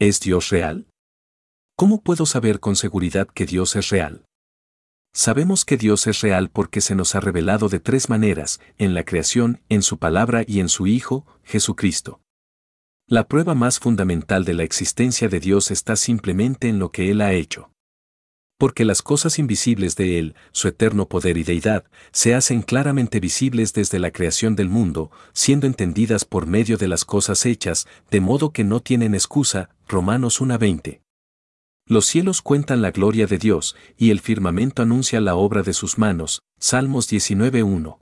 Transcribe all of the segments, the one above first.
¿Es Dios real? ¿Cómo puedo saber con seguridad que Dios es real? Sabemos que Dios es real porque se nos ha revelado de tres maneras, en la creación, en su palabra y en su Hijo, Jesucristo. La prueba más fundamental de la existencia de Dios está simplemente en lo que Él ha hecho. Porque las cosas invisibles de Él, su eterno poder y deidad, se hacen claramente visibles desde la creación del mundo, siendo entendidas por medio de las cosas hechas, de modo que no tienen excusa, Romanos 1:20. Los cielos cuentan la gloria de Dios, y el firmamento anuncia la obra de sus manos, Salmos 19:1.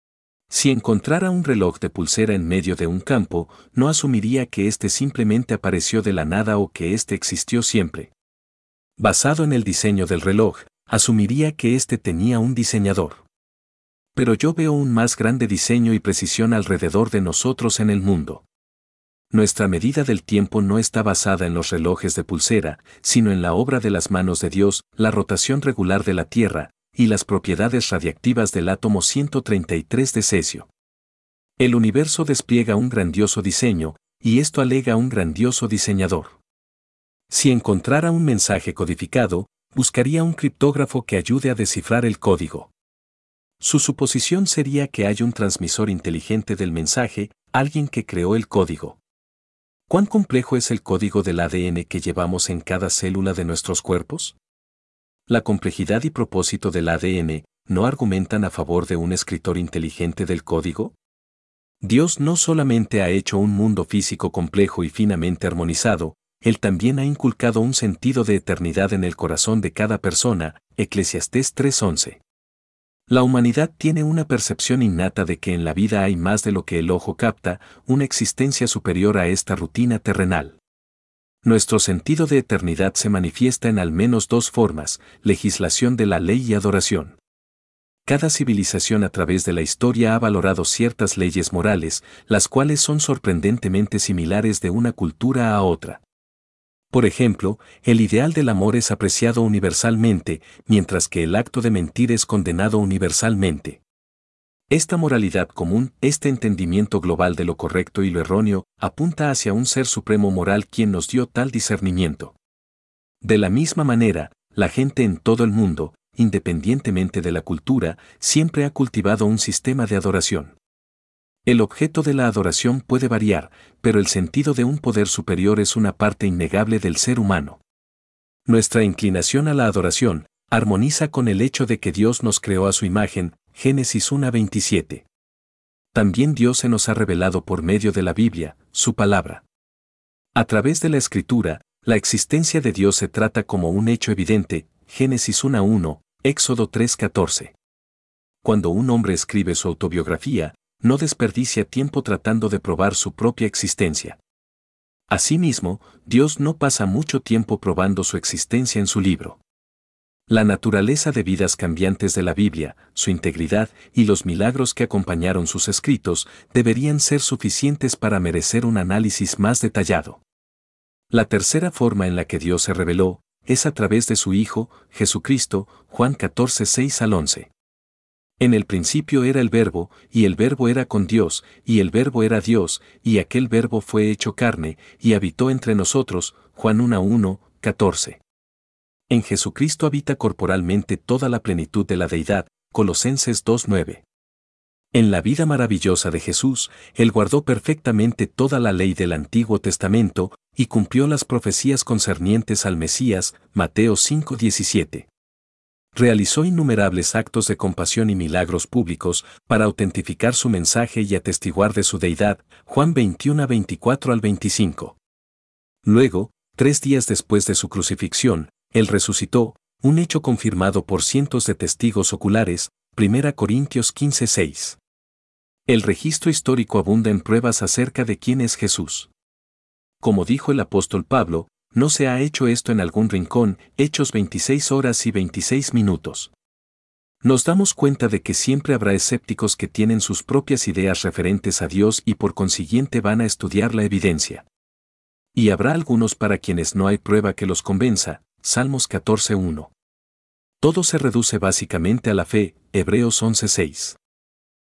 Si encontrara un reloj de pulsera en medio de un campo, no asumiría que éste simplemente apareció de la nada o que éste existió siempre. Basado en el diseño del reloj, asumiría que éste tenía un diseñador. Pero yo veo un más grande diseño y precisión alrededor de nosotros en el mundo. Nuestra medida del tiempo no está basada en los relojes de pulsera, sino en la obra de las manos de Dios, la rotación regular de la Tierra, y las propiedades radiactivas del átomo 133 de cesio. El universo despliega un grandioso diseño, y esto alega un grandioso diseñador. Si encontrara un mensaje codificado, buscaría un criptógrafo que ayude a descifrar el código. Su suposición sería que hay un transmisor inteligente del mensaje, alguien que creó el código. ¿Cuán complejo es el código del ADN que llevamos en cada célula de nuestros cuerpos? La complejidad y propósito del ADN ¿no argumentan a favor de un escritor inteligente del código? Dios no solamente ha hecho un mundo físico complejo y finamente armonizado, Él también ha inculcado un sentido de eternidad en el corazón de cada persona, Eclesiastés 3:11. La humanidad tiene una percepción innata de que en la vida hay más de lo que el ojo capta, una existencia superior a esta rutina terrenal. Nuestro sentido de eternidad se manifiesta en al menos dos formas, legislación de la ley y adoración. Cada civilización a través de la historia ha valorado ciertas leyes morales, las cuales son sorprendentemente similares de una cultura a otra. Por ejemplo, el ideal del amor es apreciado universalmente, mientras que el acto de mentir es condenado universalmente. Esta moralidad común, este entendimiento global de lo correcto y lo erróneo, apunta hacia un ser supremo moral quien nos dio tal discernimiento. De la misma manera, la gente en todo el mundo, independientemente de la cultura, siempre ha cultivado un sistema de adoración. El objeto de la adoración puede variar, pero el sentido de un poder superior es una parte innegable del ser humano. Nuestra inclinación a la adoración armoniza con el hecho de que Dios nos creó a su imagen, Génesis 1:27. También Dios se nos ha revelado por medio de la Biblia, su palabra. A través de la Escritura, la existencia de Dios se trata como un hecho evidente, Génesis 1:1, Éxodo 3:14. Cuando un hombre escribe su autobiografía, no desperdicia tiempo tratando de probar su propia existencia. Asimismo, Dios no pasa mucho tiempo probando su existencia en su libro. La naturaleza de vidas cambiantes de la Biblia, su integridad y los milagros que acompañaron sus escritos deberían ser suficientes para merecer un análisis más detallado. La tercera forma en la que Dios se reveló es a través de su Hijo, Jesucristo, Juan 14:6-11. En el principio era el Verbo, y el Verbo era con Dios, y el Verbo era Dios, y aquel Verbo fue hecho carne, y habitó entre nosotros, Juan 1:14. En Jesucristo habita corporalmente toda la plenitud de la deidad, Colosenses 2:9. En la vida maravillosa de Jesús, Él guardó perfectamente toda la ley del Antiguo Testamento, y cumplió las profecías concernientes al Mesías, Mateo 5:17. Realizó innumerables actos de compasión y milagros públicos para autentificar su mensaje y atestiguar de su deidad, Juan 21:24-25. Luego, 3 días después de su crucifixión, Él resucitó, un hecho confirmado por cientos de testigos oculares, 1 Corintios 15:6. El registro histórico abunda en pruebas acerca de quién es Jesús. Como dijo el apóstol Pablo, no se ha hecho esto en algún rincón, Hechos 26:26. Nos damos cuenta de que siempre habrá escépticos que tienen sus propias ideas referentes a Dios y por consiguiente van a estudiar la evidencia. Y habrá algunos para quienes no hay prueba que los convenza, Salmos 14:1. Todo se reduce básicamente a la fe, Hebreos 11:6.